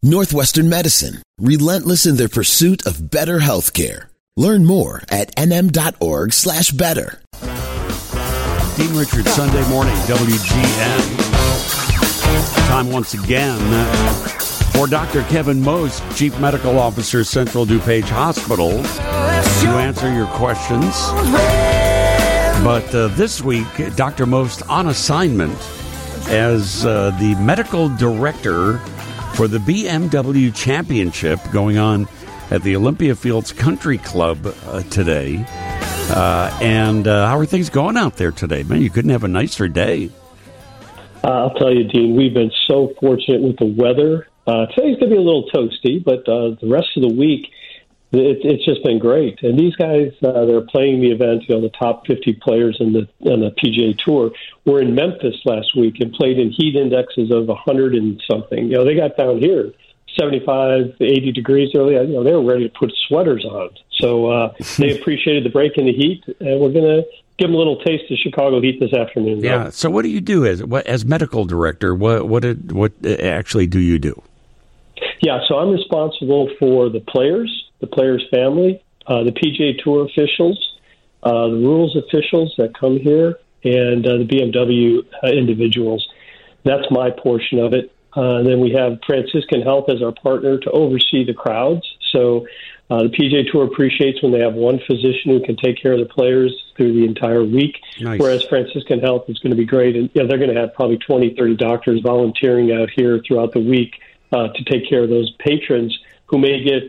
Northwestern Medicine, relentless in their pursuit of better healthcare. Learn more at nm.org/better. Dean Richards, Sunday morning, WGN. Time once again for Dr. Kevin Most, Chief Medical Officer, Central DuPage Hospital, to answer your questions. But this week, Dr. Most on assignment as the medical director for the BMW Championship going on at the Olympia Fields Country Club today. And how are things going out there today? Man, you couldn't have a nicer day. I'll tell you, Dean, we've been so fortunate with the weather. Today's going to be a little toasty, but the rest of the week, it's just been great. And these guys, they're playing the event, the top 50 players on the PGA Tour, were in Memphis last week and played in heat indexes of 100 and something. They got down here 75, 80 degrees early. They were ready to put sweaters on. So they appreciated the break in the heat, and we're going to give them a little taste of Chicago heat this afternoon. Yeah. So what do you do as medical director? What actually do you do? Yeah, so I'm responsible for the players family, the PGA Tour officials, the rules officials that come here, and the BMW individuals. That's my portion of it. Then we have Franciscan Health as our partner to oversee the crowds. So the PGA Tour appreciates when they have one physician who can take care of the players through the entire week, nice. Whereas Franciscan Health is going to be great. And they're going to have probably 20, 30 doctors volunteering out here throughout the week to take care of those patrons who may get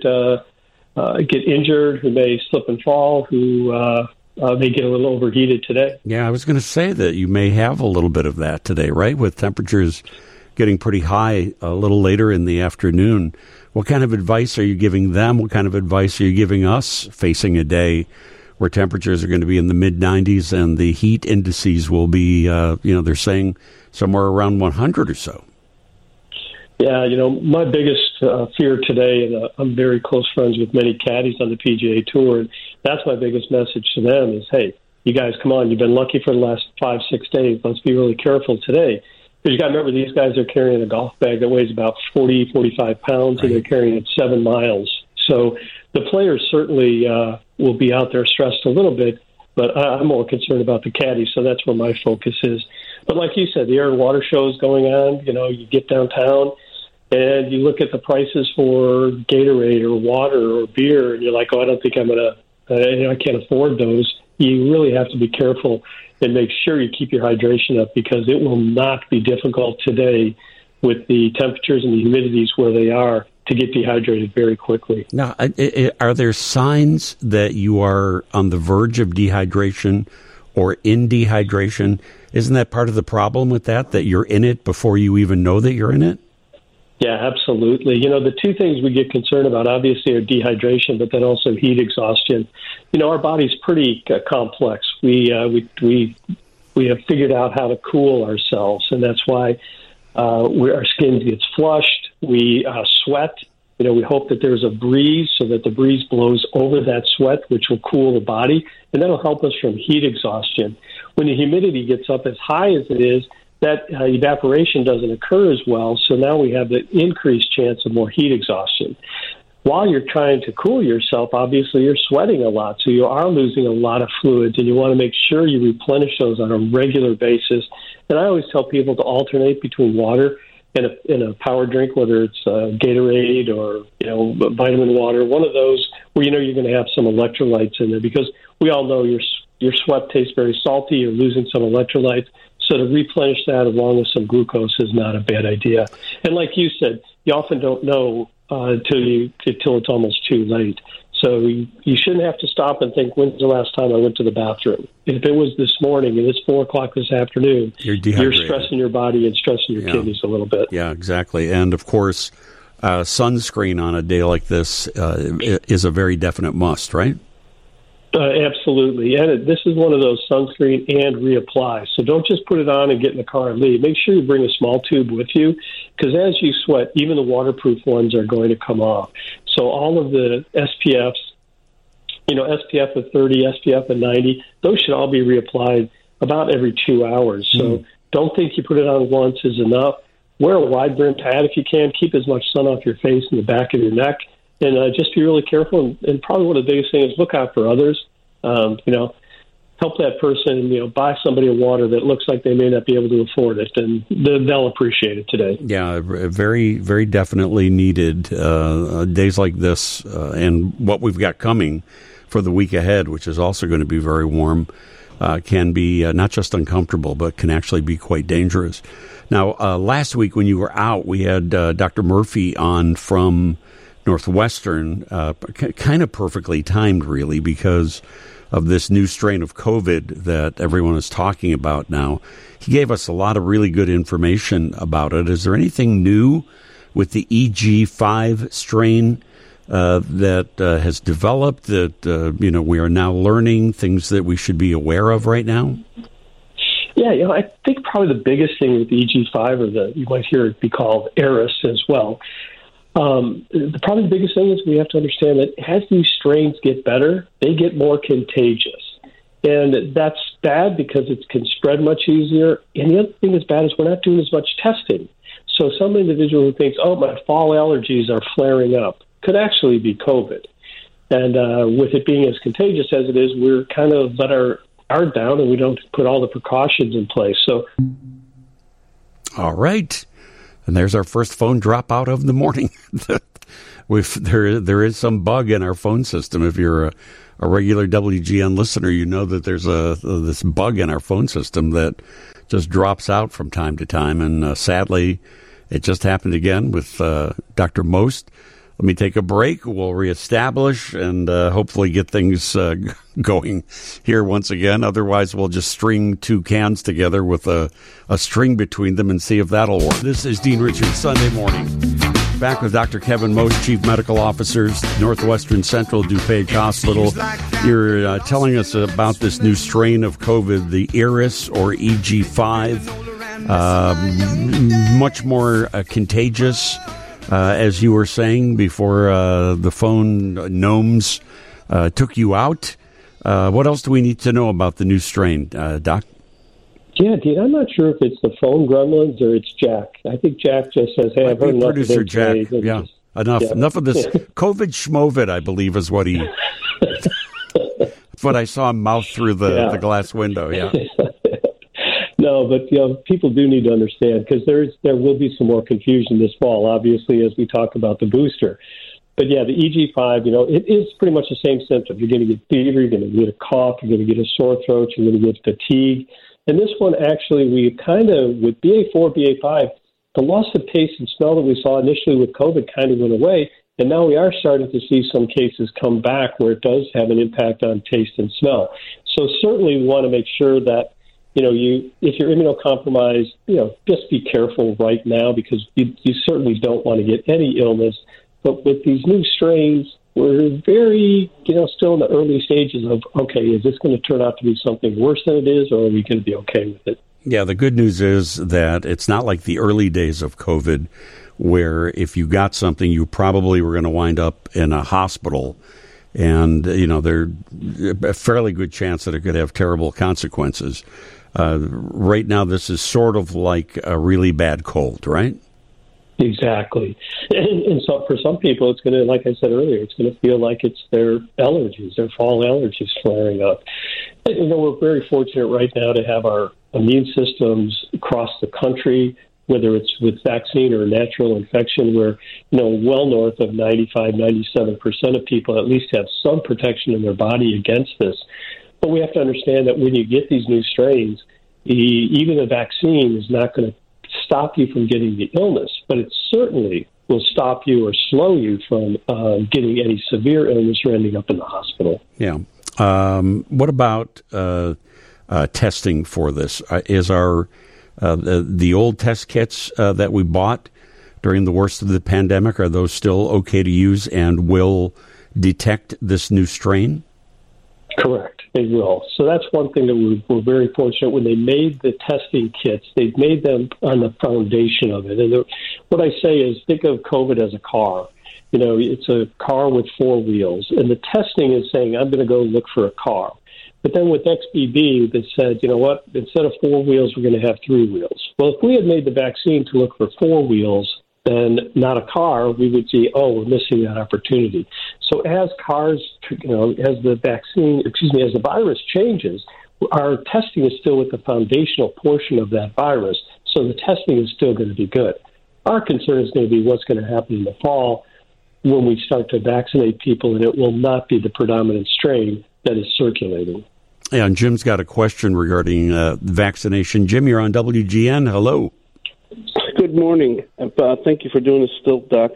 injured, who may slip and fall, who may get a little overheated today. Yeah, I was going to say that you may have a little bit of that today, right? With temperatures getting pretty high a little later in the afternoon. What kind of advice are you giving them? What kind of advice are you giving us facing a day where temperatures are going to be in the mid-90s and the heat indices will be, they're saying somewhere around 100 or so? Yeah, my biggest fear today, and I'm very close friends with many caddies on the PGA Tour, and that's my biggest message to them is, hey, you guys, come on, you've been lucky for the last 5-6 days. Let's be really careful today. Because you got to remember, these guys are carrying a golf bag that weighs about 40, 45 pounds, and they're carrying it 7 miles. So the players certainly will be out there stressed a little bit, but I'm more concerned about the caddies, so that's where my focus is. But like you said, the air and water show is going on. You get downtown, and you look at the prices for Gatorade or water or beer, and you're like, I don't think I'm going to, I can't afford those. You really have to be careful and make sure you keep your hydration up because it will not be difficult today with the temperatures and the humidities where they are to get dehydrated very quickly. Now, are there signs that you are on the verge of dehydration or in dehydration? Isn't that part of the problem with that you're in it before you even know that you're in it? Yeah, absolutely. The two things we get concerned about, obviously, are dehydration, but then also heat exhaustion. Our body's pretty complex. We have figured out how to cool ourselves, and that's why our skin gets flushed. We sweat. We hope that there's a breeze so that the breeze blows over that sweat, which will cool the body, and that'll help us from heat exhaustion. When the humidity gets up as high as it is, that evaporation doesn't occur as well, so now we have the increased chance of more heat exhaustion. While you're trying to cool yourself, obviously you're sweating a lot, so you are losing a lot of fluids, and you want to make sure you replenish those on a regular basis. And I always tell people to alternate between water and a power drink, whether it's Gatorade or vitamin water, one of those where you're going to have some electrolytes in there, because we all know your sweat tastes very salty, you're losing some electrolytes. So to replenish that along with some glucose is not a bad idea. And like you said, you often don't know until it's almost too late. So you shouldn't have to stop and think, when's the last time I went to the bathroom? If it was this morning and it's 4 o'clock this afternoon, you're stressing your body and stressing your kidneys a little bit. Yeah, exactly. And, of course, sunscreen on a day like this is a very definite must, right? Absolutely. And this is one of those sunscreen and reapply. So don't just put it on and get in the car and leave. Make sure you bring a small tube with you, because as you sweat, even the waterproof ones are going to come off. So all of the SPFs, SPF of 30, SPF of 90, those should all be reapplied about every 2 hours. So don't think you put it on once is enough. wear a wide brimmed hat if you can. Keep as much sun off your face and the back of your neck, and just be really careful. And probably one of the biggest things is look out for others. Help that person, buy somebody a water that looks like they may not be able to afford it, and they'll appreciate it today. Yeah, very, very definitely needed. Days like this and what we've got coming for the week ahead, which is also going to be very warm, can be not just uncomfortable, but can actually be quite dangerous. Now, last week when you were out, we had Dr. Murphy on from Northwestern, kind of perfectly timed, really, because of this new strain of COVID that everyone is talking about now. He gave us a lot of really good information about it. Is there anything new with the EG5 strain that has developed that, we are now learning, things that we should be aware of right now? Yeah, I think probably the biggest thing with the EG5, or you might hear it be called Eris as well. Probably the biggest thing is we have to understand that as these strains get better, they get more contagious. And that's bad because it can spread much easier. And the other thing that's bad is we're not doing as much testing. So some individual who thinks, my fall allergies are flaring up, could actually be COVID. And with it being as contagious as it is, we're kind of let our guard down and we don't put all the precautions in place. So, all right. And there's our first phone drop out of the morning. There is some bug in our phone system. If you're a regular WGN listener, you know that there's this bug in our phone system that just drops out from time to time. And sadly, it just happened again with Dr. Most. Let me take a break. We'll reestablish and hopefully get things going here once again. Otherwise, we'll just string two cans together with a string between them and see if that'll work. This is Dean Richards, Sunday morning. Back with Dr. Kevin Most, Chief Medical Officer, Northwestern Central DuPage Hospital. You're telling us about this new strain of COVID, the Eris or EG5. Much more contagious. As you were saying before the phone gnomes took you out. What else do we need to know about the new strain, Doc? Yeah, Dean, I'm not sure if it's the phone gremlins or it's Jack. I think Jack just says, hey, I've heard enough of producer this Jack. Yeah, enough of this COVID schmovid, I believe, is what he... That's what I saw him mouth through the glass window, yeah. No, but people do need to understand because there will be some more confusion this fall, obviously, as we talk about the booster. But yeah, the EG5, it is pretty much the same symptom. You're going to get fever, you're going to get a cough, you're going to get a sore throat, you're going to get fatigue. And this one, actually, we kind of, with BA4, BA5, the loss of taste and smell that we saw initially with COVID kind of went away. And now we are starting to see some cases come back where it does have an impact on taste and smell. So certainly we want to make sure that if you're immunocompromised, just be careful right now because you certainly don't want to get any illness. But with these new strains, we're very, still in the early stages of, okay, is this going to turn out to be something worse than it is, or are we going to be okay with it? Yeah, the good news is that it's not like the early days of COVID where if you got something, you probably were going to wind up in a hospital. And, there's a fairly good chance that it could have terrible consequences. Right now, this is sort of like a really bad cold, right? Exactly. And so for some people, it's going to, like I said earlier, it's going to feel like it's their allergies, their fall allergies flaring up. We're very fortunate right now to have our immune systems across the country, whether it's with vaccine or natural infection, where, well north of 95, 97% of people at least have some protection in their body against this. But we have to understand that when you get these new strains, even a vaccine is not going to stop you from getting the illness, but it certainly will stop you or slow you from getting any severe illness or ending up in the hospital. Yeah. What about testing for this? Is our the old test kits that we bought during the worst of the pandemic, are those still okay to use and will detect this new strain? Correct. They will. So that's one thing that we're very fortunate. When they made the testing kits, they've made them on the foundation of it. And what I say is think of COVID as a car. It's a car with four wheels. And the testing is saying, I'm going to go look for a car. But then with XBB, they said, you know what, instead of 4 wheels, we're going to have 3 wheels. Well, if we had made the vaccine to look for 4 wheels, then not a car, we would see, oh, we're missing that opportunity. So as cars, as the virus changes, our testing is still with the foundational portion of that virus, so the testing is still going to be good. Our concern is going to be what's going to happen in the fall when we start to vaccinate people, and it will not be the predominant strain that is circulating. Yeah, and Jim's got a question regarding vaccination. Jim, you're on WGN. Hello. Good morning. Thank you for doing this still, Doc.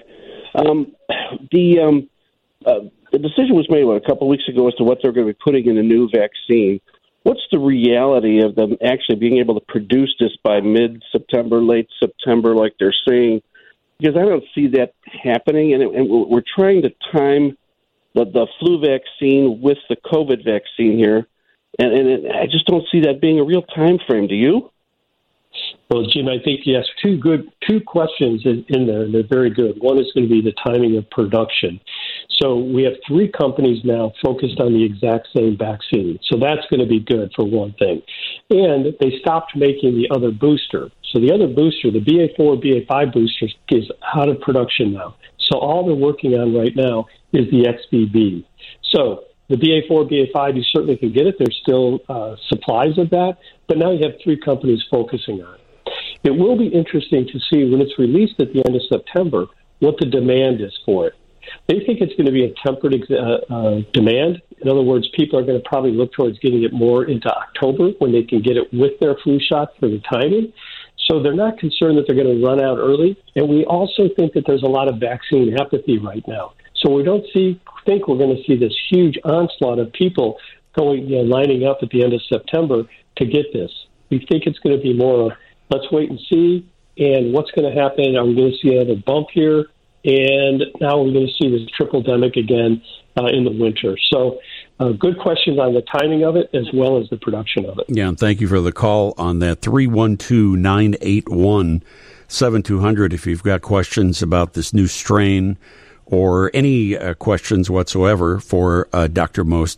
The decision was made, a couple of weeks ago as to what they're going to be putting in a new vaccine. What's the reality of them actually being able to produce this by mid-September, late September, like they're saying? Because I don't see that happening, and we're trying to time the flu vaccine with the COVID vaccine here, and I just don't see that being a real time frame. Do you? Well, Jim, I think yes, two questions in there, and they're very good. One is going to be the timing of production. So we have 3 companies now focused on the exact same vaccine. So that's going to be good for one thing. And they stopped making the other booster. So the other booster, the BA4, BA5 booster, is out of production now. So all they're working on right now is the XBB. So the BA4, BA5, you certainly can get it. There's still supplies of that. But now you have 3 companies focusing on it. It will be interesting to see when it's released at the end of September what the demand is for it. They think it's going to be a tempered demand. In other words, people are going to probably look towards getting it more into October when they can get it with their flu shot for the timing. So they're not concerned that they're going to run out early. And we also think that there's a lot of vaccine apathy right now. So we don't think we're going to see this huge onslaught of people lining up at the end of September to get this. We think it's going to be more of, let's wait and see, and what's going to happen? Are we going to see another bump here? And now we're going to see this triple-demic again in the winter. So good questions on the timing of it as well as the production of it. Yeah, and thank you for the call on that. 312-981-7200 if you've got questions about this new strain or any questions whatsoever for Dr. Most.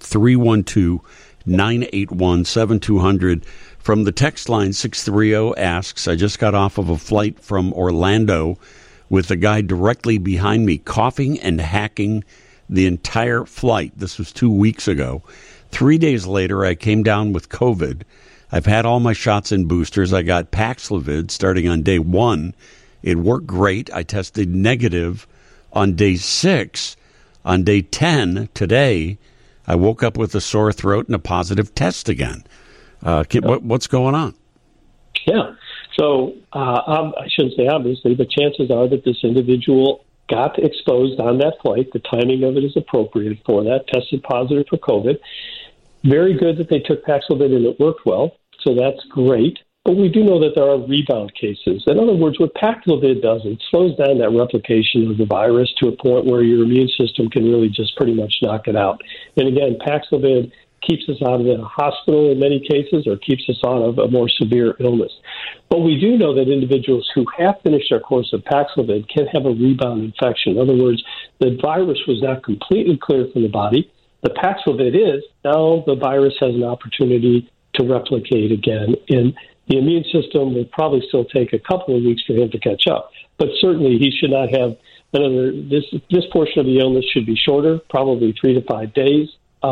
312-981-7200. From the text line, 630 asks, I just got off of a flight from Orlando with the guy directly behind me coughing and hacking the entire flight. This was 2 weeks ago. 3 days later, I came down with COVID. I've had all my shots and boosters. I got Paxlovid starting on day 1. It worked great. I tested negative on day 6. On day 10, today, I woke up with a sore throat and a positive test again. What's going on? Yeah. So I shouldn't say obviously, but chances are that this individual got exposed on that flight. The timing of it is appropriate for that. Tested positive for COVID. Very good that they took Paxlovid and it worked well. So that's great. But we do know that there are rebound cases. In other words, what Paxlovid does, it slows down that replication of the virus to a point where your immune system can really just pretty much knock it out. And again, Paxlovid keeps us out of the hospital in many cases or keeps us out of a more severe illness. But we do know that individuals who have finished their course of Paxlovid can have a rebound infection. In other words, the virus was not completely cleared from the body. The Paxlovid is. Now the virus has an opportunity to replicate again. And the immune system will probably still take a couple of weeks for him to catch up. But certainly he should not have another, this portion of the illness should be shorter, probably 3 to 5 days.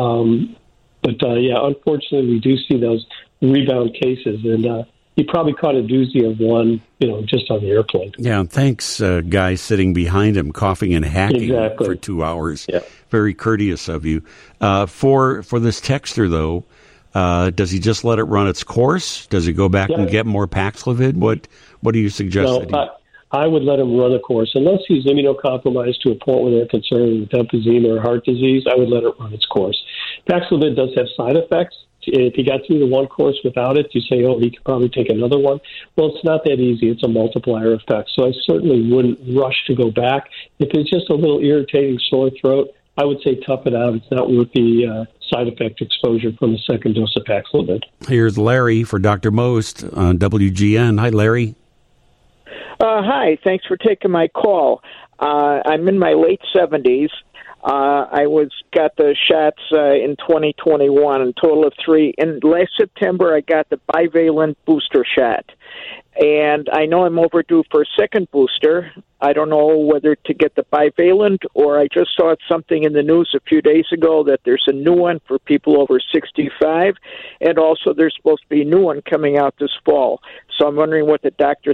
Unfortunately, we do see those rebound cases, and he probably caught a doozy of one, just on the airplane. Yeah, thanks, guy sitting behind him, coughing and hacking for 2 hours. Yeah. Very courteous of you. For this texter, though, does he just let it run its course? Does he go back and get more Paxlovid? What do you suggest? No, I would let him run a course. Unless he's immunocompromised to a point where they're concerned with emphysema or heart disease, I would let it run its course. Paxlovid does have side effects. If he got through the one course without it, you say, he could probably take another one. Well, it's not that easy. It's a multiplier effect. So I certainly wouldn't rush to go back. If it's just a little irritating sore throat, I would say tough it out. It's not worth the side effect exposure from the second dose of Paxlovid. Here's Larry for Dr. Most on WGN. Hi, Larry. Hi, thanks for taking my call. I'm in my late 70s. I got the shots in 2021, a total of 3. And last September, I got the bivalent booster shot. And I know I'm overdue for a second booster. I don't know whether to get the bivalent, or I just saw something in the news a few days ago that there's a new one for people over 65, and also there's supposed to be a new one coming out this fall. So I'm wondering what the doctor...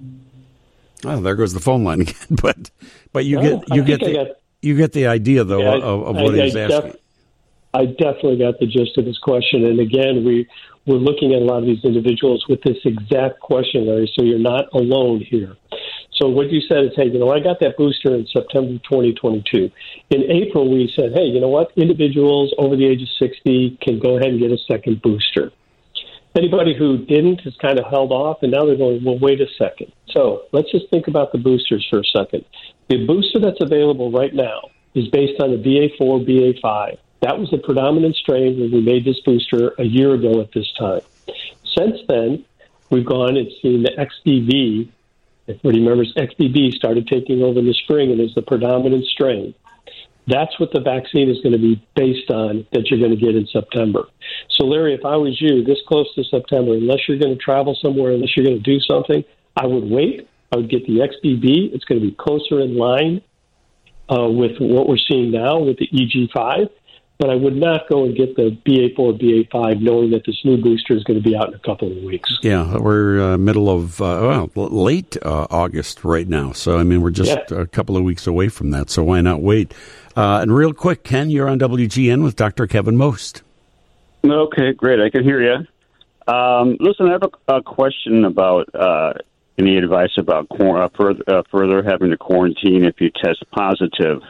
Oh, there goes the phone line again. But you get the idea, though, of what he's asking. I definitely got the gist of his question. And again, we're looking at a lot of these individuals with this exact question, Larry, so you're not alone here. So what you said is, hey, I got that booster in September 2022. In April, we said, hey, you know what? Individuals over the age of 60 can go ahead and get a second booster. Anybody who didn't has kind of held off, and now they're going, well, wait a second. So let's just think about the boosters for a second. The booster that's available right now is based on the BA4, BA5. That was the predominant strain when we made this booster a year ago at this time. Since then, we've gone and seen the XBB. Everybody remembers XBB started taking over in the spring and is the predominant strain. That's what the vaccine is going to be based on that you're going to get in September. So, Larry, if I was you, this close to September, unless you're going to travel somewhere, unless you're going to do something, I would wait. I would get the XBB. It's going to be closer in line with what we're seeing now with the EG5. But I would not go and get the BA4, BA5, knowing that this new booster is going to be out in a couple of weeks. Yeah, we're middle of, late August right now. So, I mean, we're just a couple of weeks away from that. So why not wait? And real quick, Ken, you're on WGN with Dr. Kevin Most. Okay, great. I can hear you. Listen, I have a question about any advice about further having to quarantine if you test positive.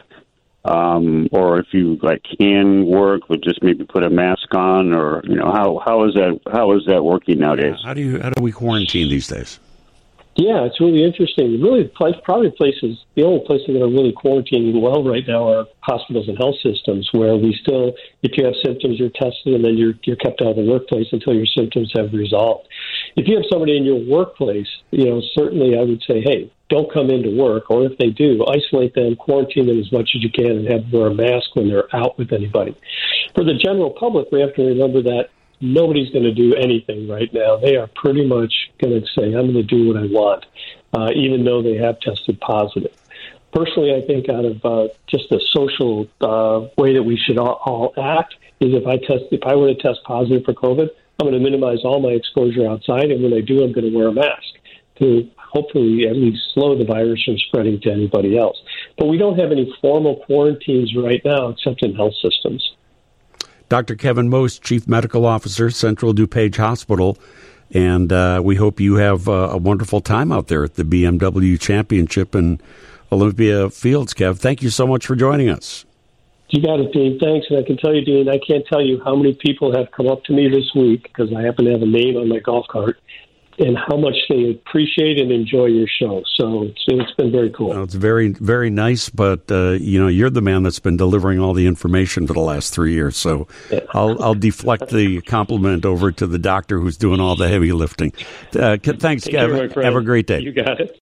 Or if you can work, but just maybe put a mask on, or how is that working nowadays? How do we quarantine these days? Yeah, it's really interesting. Really, probably the only places that are really quarantining well right now are hospitals and health systems, where we still, if you have symptoms, you're tested and then you're kept out of the workplace until your symptoms have resolved. If you have somebody in your workplace, certainly I would say, hey, don't come into work, or if they do, isolate them, quarantine them as much as you can, and have them wear a mask when they're out with anybody. For the general public, we have to remember that nobody's going to do anything right now. They are pretty much going to say, I'm going to do what I want, even though they have tested positive. Personally, I think out of just a social way that we should all act is if I were to test positive for COVID, I'm going to minimize all my exposure outside, and when I do, I'm going to wear a mask to hopefully at least slow the virus from spreading to anybody else. But we don't have any formal quarantines right now except in health systems. Dr. Kevin Most, Chief Medical Officer, Central DuPage Hospital, and we hope you have a wonderful time out there at the BMW Championship in Olympia Fields, Kev. Thank you so much for joining us. You got it, Dean. Thanks. And I can tell you, Dean, I can't tell you how many people have come up to me this week, because I happen to have a name on my golf cart, and how much they appreciate and enjoy your show. So it's been very cool. Well, it's very, very nice, but you're the man that's been delivering all the information for the last 3 years. So yeah. I'll deflect the compliment over to the doctor who's doing all the heavy lifting. Thanks, Kevin. Have a great day. You got it.